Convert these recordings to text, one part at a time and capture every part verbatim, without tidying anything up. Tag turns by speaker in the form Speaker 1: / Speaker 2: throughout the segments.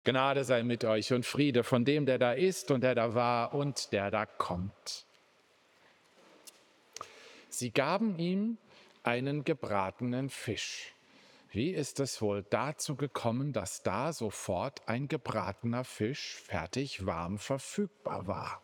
Speaker 1: Gnade sei mit euch und Friede von dem, der da ist und der da war und der da kommt. Sie gaben ihm einen gebratenen Fisch. Wie ist es wohl dazu gekommen, dass da sofort ein gebratener Fisch fertig warm verfügbar war?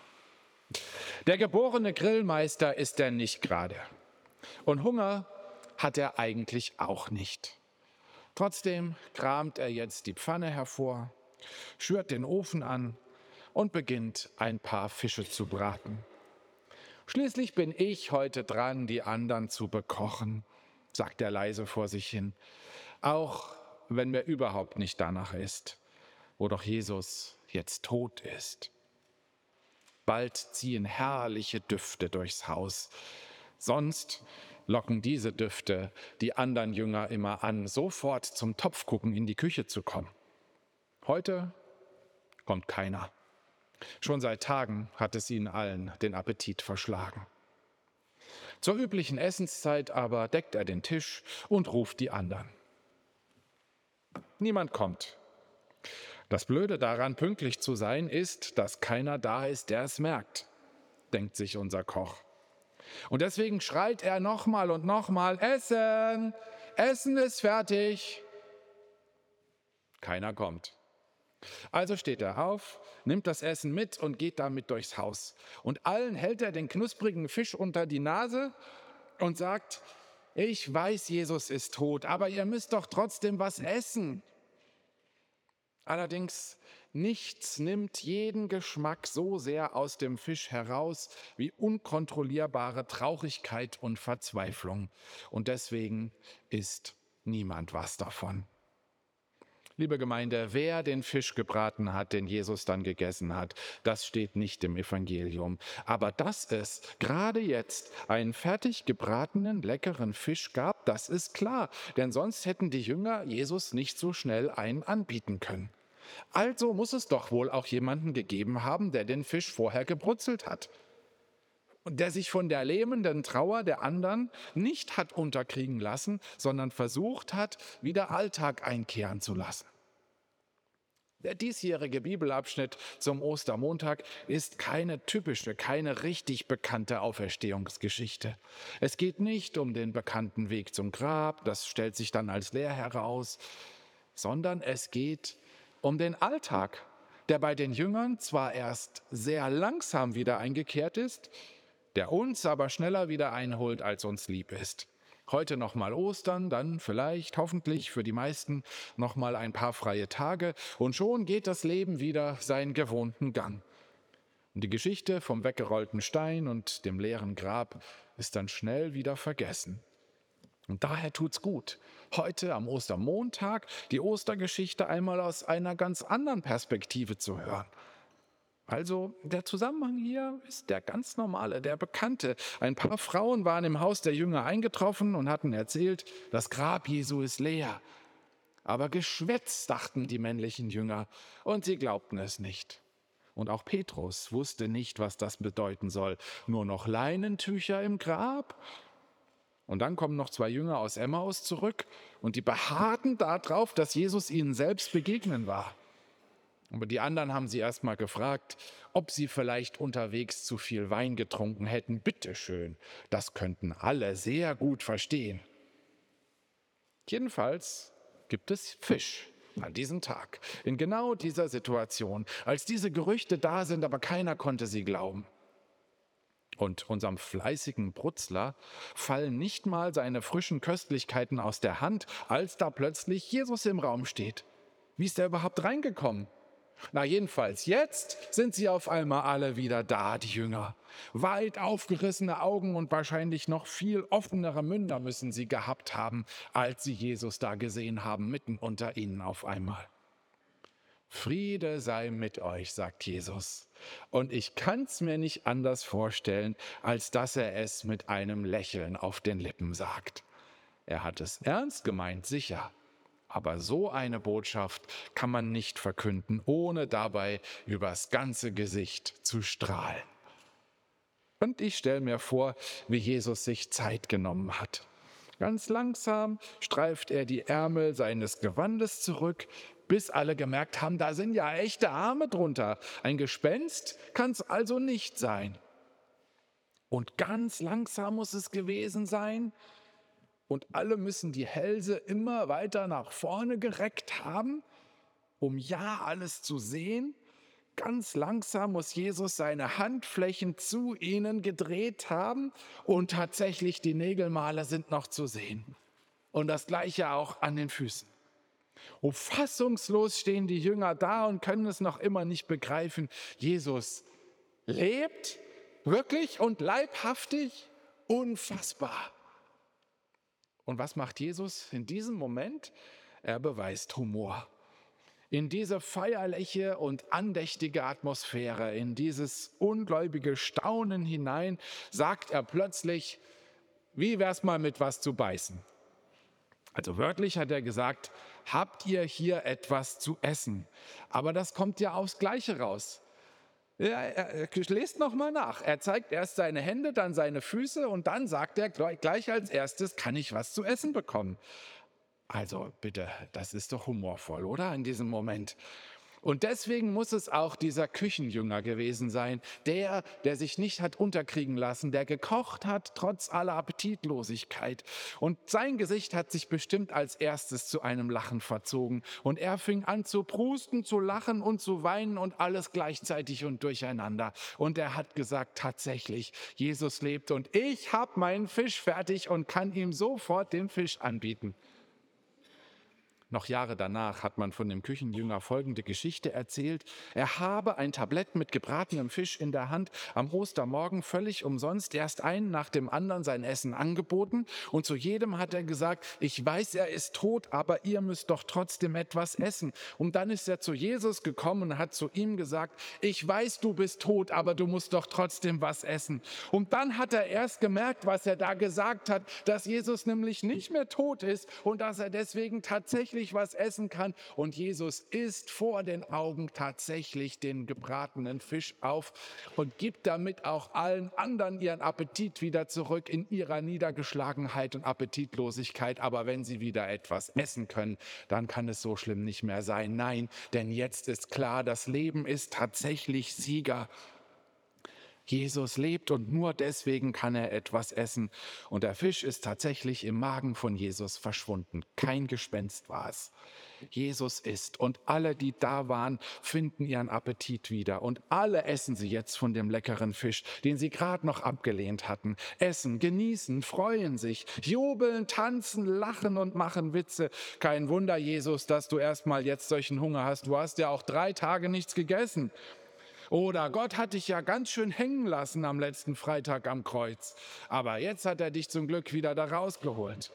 Speaker 1: Der geborene Grillmeister ist er nicht gerade. Und Hunger hat er eigentlich auch nicht. Trotzdem kramt er jetzt die Pfanne hervor, schürt den Ofen an und beginnt ein paar Fische zu braten. Schließlich bin ich heute dran, die anderen zu bekochen, sagt er leise vor sich hin, auch wenn mir überhaupt nicht danach ist, wo doch Jesus jetzt tot ist. Bald ziehen herrliche Düfte durchs Haus. Sonst locken diese Düfte die anderen Jünger immer an, sofort zum Topfgucken in die Küche zu kommen. Heute kommt keiner. Schon seit Tagen hat es ihnen allen den Appetit verschlagen. Zur üblichen Essenszeit aber deckt er den Tisch und ruft die anderen. Niemand kommt. Das Blöde daran, pünktlich zu sein, ist, dass keiner da ist, der es merkt, denkt sich unser Koch. Und deswegen schreit er nochmal und nochmal, Essen, Essen ist fertig. Keiner kommt. Also steht er auf, nimmt das Essen mit und geht damit durchs Haus. Und allen hält er den knusprigen Fisch unter die Nase und sagt, ich weiß, Jesus ist tot, aber ihr müsst doch trotzdem was essen. Allerdings, nichts nimmt jeden Geschmack so sehr aus dem Fisch heraus wie unkontrollierbare Traurigkeit und Verzweiflung. Und deswegen isst niemand was davon. Liebe Gemeinde, wer den Fisch gebraten hat, den Jesus dann gegessen hat, das steht nicht im Evangelium. Aber dass es gerade jetzt einen fertig gebratenen, leckeren Fisch gab, das ist klar. Denn sonst hätten die Jünger Jesus nicht so schnell einen anbieten können. Also muss es doch wohl auch jemanden gegeben haben, der den Fisch vorher gebrutzelt hat. Und der sich von der lähmenden Trauer der anderen nicht hat unterkriegen lassen, sondern versucht hat, wieder Alltag einkehren zu lassen. Der diesjährige Bibelabschnitt zum Ostermontag ist keine typische, keine richtig bekannte Auferstehungsgeschichte. Es geht nicht um den bekannten Weg zum Grab, das stellt sich dann als leer heraus, sondern es geht um den Alltag, der bei den Jüngern zwar erst sehr langsam wieder eingekehrt ist, der uns aber schneller wieder einholt, als uns lieb ist. Heute nochmal Ostern, dann vielleicht, hoffentlich für die meisten, nochmal ein paar freie Tage und schon geht das Leben wieder seinen gewohnten Gang. Und die Geschichte vom weggerollten Stein und dem leeren Grab ist dann schnell wieder vergessen. Und daher tut's gut, heute am Ostermontag die Ostergeschichte einmal aus einer ganz anderen Perspektive zu hören. Also der Zusammenhang hier ist der ganz normale, der bekannte. Ein paar Frauen waren im Haus der Jünger eingetroffen und hatten erzählt, das Grab Jesu ist leer. Aber Geschwätz, dachten die männlichen Jünger, und sie glaubten es nicht. Und auch Petrus wusste nicht, was das bedeuten soll. Nur noch Leinentücher im Grab? Und dann kommen noch zwei Jünger aus Emmaus zurück und die beharrten darauf, dass Jesus ihnen selbst begegnen war. Aber die anderen haben sie erst mal gefragt, ob sie vielleicht unterwegs zu viel Wein getrunken hätten. Bitteschön, das könnten alle sehr gut verstehen. Jedenfalls gibt es Fisch an diesem Tag, in genau dieser Situation, als diese Gerüchte da sind, aber keiner konnte sie glauben. Und unserem fleißigen Brutzler fallen nicht mal seine frischen Köstlichkeiten aus der Hand, als da plötzlich Jesus im Raum steht. Wie ist er überhaupt reingekommen? Na jedenfalls, jetzt sind sie auf einmal alle wieder da, die Jünger. Weit aufgerissene Augen und wahrscheinlich noch viel offenere Münder müssen sie gehabt haben, als sie Jesus da gesehen haben, mitten unter ihnen auf einmal. Friede sei mit euch, sagt Jesus. Und ich kann's mir nicht anders vorstellen, als dass er es mit einem Lächeln auf den Lippen sagt. Er hat es ernst gemeint, sicher. Aber so eine Botschaft kann man nicht verkünden, ohne dabei übers ganze Gesicht zu strahlen. Und ich stelle mir vor, wie Jesus sich Zeit genommen hat. Ganz langsam streift er die Ärmel seines Gewandes zurück, bis alle gemerkt haben, da sind ja echte Arme drunter. Ein Gespenst kann es also nicht sein. Und ganz langsam muss es gewesen sein. Und alle müssen die Hälse immer weiter nach vorne gereckt haben, um ja alles zu sehen. Ganz langsam muss Jesus seine Handflächen zu ihnen gedreht haben und tatsächlich die Nägelmale sind noch zu sehen. Und das Gleiche auch an den Füßen. Und fassungslos stehen die Jünger da und können es noch immer nicht begreifen. Jesus lebt wirklich und leibhaftig, unfassbar. Und was macht Jesus in diesem Moment? Er beweist Humor. In diese feierliche und andächtige Atmosphäre, in dieses ungläubige Staunen hinein, sagt er plötzlich, wie wär's mal mit was zu beißen? Also wörtlich hat er gesagt, habt ihr hier etwas zu essen? Aber das kommt ja aufs Gleiche raus. Ja, er, lest noch mal nach. Er zeigt erst seine Hände, dann seine Füße und dann sagt er gleich als erstes, kann ich was zu essen bekommen? Also bitte, das ist doch humorvoll, oder? In diesem Moment. Und deswegen muss es auch dieser Küchenjünger gewesen sein, der, der sich nicht hat unterkriegen lassen, der gekocht hat, trotz aller Appetitlosigkeit. Und sein Gesicht hat sich bestimmt als erstes zu einem Lachen verzogen. Und er fing an zu prusten, zu lachen und zu weinen und alles gleichzeitig und durcheinander. Und er hat gesagt, tatsächlich, Jesus lebt und ich habe meinen Fisch fertig und kann ihm sofort den Fisch anbieten. Noch Jahre danach hat man von dem Küchenjünger folgende Geschichte erzählt. Er habe ein Tablett mit gebratenem Fisch in der Hand, am Ostermorgen völlig umsonst erst einen nach dem anderen sein Essen angeboten. Und zu jedem hat er gesagt, ich weiß, er ist tot, aber ihr müsst doch trotzdem etwas essen. Und dann ist er zu Jesus gekommen und hat zu ihm gesagt, ich weiß, du bist tot, aber du musst doch trotzdem was essen. Und dann hat er erst gemerkt, was er da gesagt hat, dass Jesus nämlich nicht mehr tot ist und dass er deswegen tatsächlich was essen kann. Und Jesus isst vor den Augen tatsächlich den gebratenen Fisch auf und gibt damit auch allen anderen ihren Appetit wieder zurück in ihrer Niedergeschlagenheit und Appetitlosigkeit. Aber wenn sie wieder etwas essen können, dann kann es so schlimm nicht mehr sein. Nein, denn jetzt ist klar, das Leben ist tatsächlich Sieger. Jesus lebt und nur deswegen kann er etwas essen. Und der Fisch ist tatsächlich im Magen von Jesus verschwunden. Kein Gespenst war es. Jesus isst und alle, die da waren, finden ihren Appetit wieder. Und alle essen sie jetzt von dem leckeren Fisch, den sie gerade noch abgelehnt hatten. Essen, genießen, freuen sich, jubeln, tanzen, lachen und machen Witze. Kein Wunder, Jesus, dass du erst mal jetzt solchen Hunger hast. Du hast ja auch drei Tage nichts gegessen. Oder Gott hat dich ja ganz schön hängen lassen am letzten Freitag am Kreuz. Aber jetzt hat er dich zum Glück wieder da rausgeholt.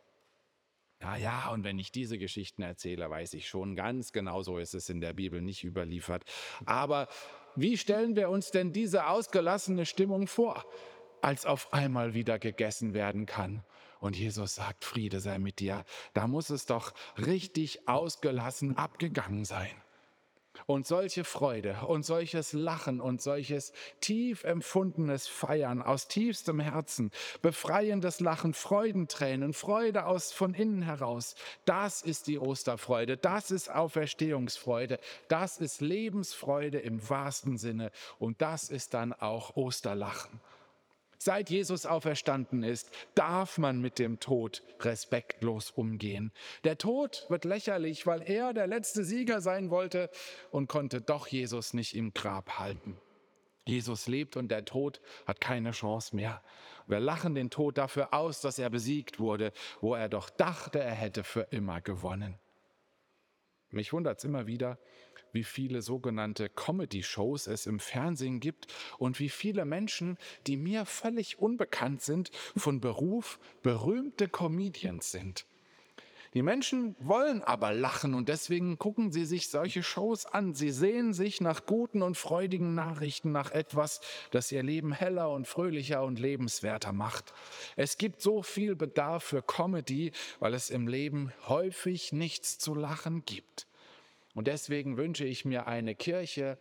Speaker 1: Ja, ja, und wenn ich diese Geschichten erzähle, weiß ich schon, ganz genau so ist es in der Bibel nicht überliefert. Aber wie stellen wir uns denn diese ausgelassene Stimmung vor, als auf einmal wieder gegessen werden kann? Und Jesus sagt, Friede sei mit dir. Da muss es doch richtig ausgelassen abgegangen sein. Und solche Freude und solches Lachen und solches tief empfundenes Feiern aus tiefstem Herzen, befreiendes Lachen, Freudentränen, Freude aus von innen heraus, das ist die Osterfreude, das ist Auferstehungsfreude, das ist Lebensfreude im wahrsten Sinne und das ist dann auch Osterlachen. Seit Jesus auferstanden ist, darf man mit dem Tod respektlos umgehen. Der Tod wird lächerlich, weil er der letzte Sieger sein wollte und konnte doch Jesus nicht im Grab halten. Jesus lebt und der Tod hat keine Chance mehr. Wir lachen den Tod dafür aus, dass er besiegt wurde, wo er doch dachte, er hätte für immer gewonnen. Mich wundert es immer wieder, wie viele sogenannte Comedy-Shows es im Fernsehen gibt und wie viele Menschen, die mir völlig unbekannt sind, von Beruf berühmte Comedians sind. Die Menschen wollen aber lachen und deswegen gucken sie sich solche Shows an. Sie sehnen sich nach guten und freudigen Nachrichten, nach etwas, das ihr Leben heller und fröhlicher und lebenswerter macht. Es gibt so viel Bedarf für Comedy, weil es im Leben häufig nichts zu lachen gibt. Und deswegen wünsche ich mir eine Kirche,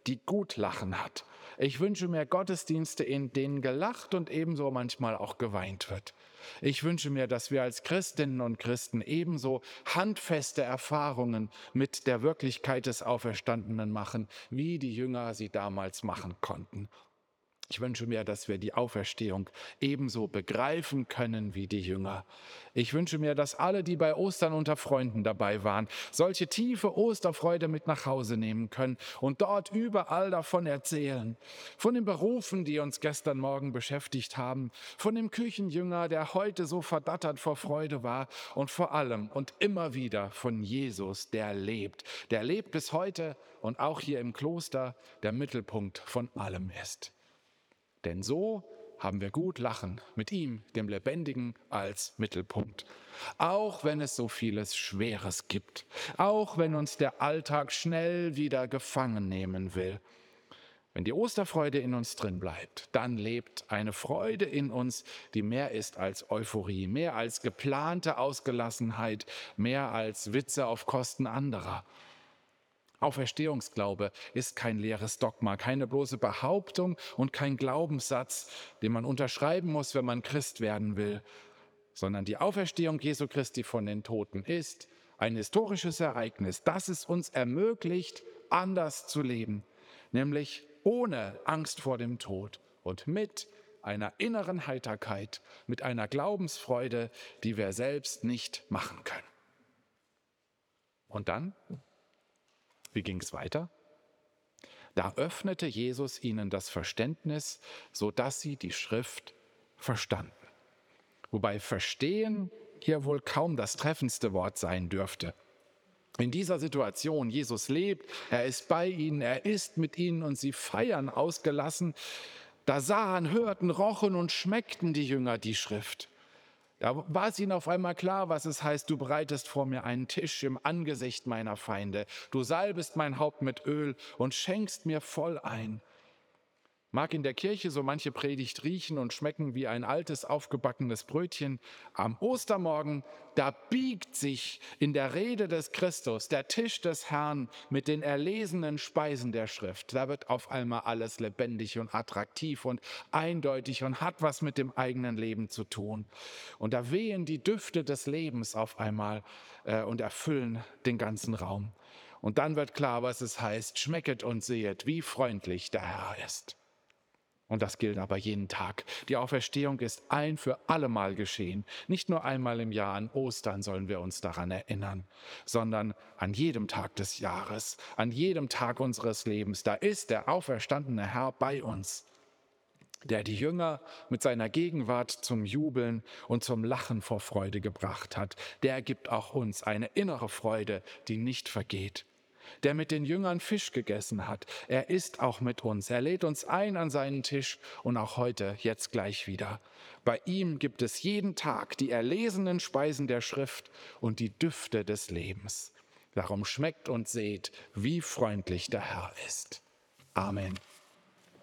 Speaker 1: die gut lachen hat. Ich wünsche mir Gottesdienste, in denen gelacht und ebenso manchmal auch geweint wird. Ich wünsche mir, dass wir als Christinnen und Christen ebenso handfeste Erfahrungen mit der Wirklichkeit des Auferstandenen machen, wie die Jünger sie damals machen konnten. Ich wünsche mir, dass wir die Auferstehung ebenso begreifen können wie die Jünger. Ich wünsche mir, dass alle, die bei Ostern unter Freunden dabei waren, solche tiefe Osterfreude mit nach Hause nehmen können und dort überall davon erzählen. Von den Berufen, die uns gestern Morgen beschäftigt haben, von dem Küchenjünger, der heute so verdattert vor Freude war und vor allem und immer wieder von Jesus, der lebt. Der lebt bis heute und auch hier im Kloster der Mittelpunkt von allem ist. Denn so haben wir gut Lachen mit ihm, dem Lebendigen, als Mittelpunkt. Auch wenn es so vieles Schweres gibt, auch wenn uns der Alltag schnell wieder gefangen nehmen will. Wenn die Osterfreude in uns drin bleibt, dann lebt eine Freude in uns, die mehr ist als Euphorie, mehr als geplante Ausgelassenheit, mehr als Witze auf Kosten anderer. Auferstehungsglaube ist kein leeres Dogma, keine bloße Behauptung und kein Glaubenssatz, den man unterschreiben muss, wenn man Christ werden will, sondern die Auferstehung Jesu Christi von den Toten ist ein historisches Ereignis, das es uns ermöglicht, anders zu leben, nämlich ohne Angst vor dem Tod und mit einer inneren Heiterkeit, mit einer Glaubensfreude, die wir selbst nicht machen können. Und dann? Wie ging es weiter? Da öffnete Jesus ihnen das Verständnis, sodass sie die Schrift verstanden. Wobei verstehen hier wohl kaum das treffendste Wort sein dürfte. In dieser Situation, Jesus lebt, er ist bei ihnen, er ist mit ihnen und sie feiern ausgelassen. Da sahen, hörten, rochen und schmeckten die Jünger die Schrift. Da war es ihnen auf einmal klar, was es heißt, du bereitest vor mir einen Tisch im Angesicht meiner Feinde. Du salbest mein Haupt mit Öl und schenkst mir voll ein. Mag in der Kirche so manche Predigt riechen und schmecken wie ein altes, aufgebackenes Brötchen. Am Ostermorgen, da biegt sich in der Rede des Christus der Tisch des Herrn mit den erlesenen Speisen der Schrift. Da wird auf einmal alles lebendig und attraktiv und eindeutig und hat was mit dem eigenen Leben zu tun. Und da wehen die Düfte des Lebens auf einmal äh, und erfüllen den ganzen Raum. Und dann wird klar, was es heißt, schmecket und sehet, wie freundlich der Herr ist. Und das gilt aber jeden Tag. Die Auferstehung ist ein für allemal geschehen. Nicht nur einmal im Jahr an Ostern sollen wir uns daran erinnern, sondern an jedem Tag des Jahres, an jedem Tag unseres Lebens. Da ist der auferstandene Herr bei uns, der die Jünger mit seiner Gegenwart zum Jubeln und zum Lachen vor Freude gebracht hat. Der gibt auch uns eine innere Freude, die nicht vergeht. Der mit den Jüngern Fisch gegessen hat. Er ist auch mit uns. Er lädt uns ein an seinen Tisch und auch heute, jetzt gleich wieder. Bei ihm gibt es jeden Tag die erlesenen Speisen der Schrift und die Düfte des Lebens. Darum schmeckt und seht, wie freundlich der Herr ist. Amen.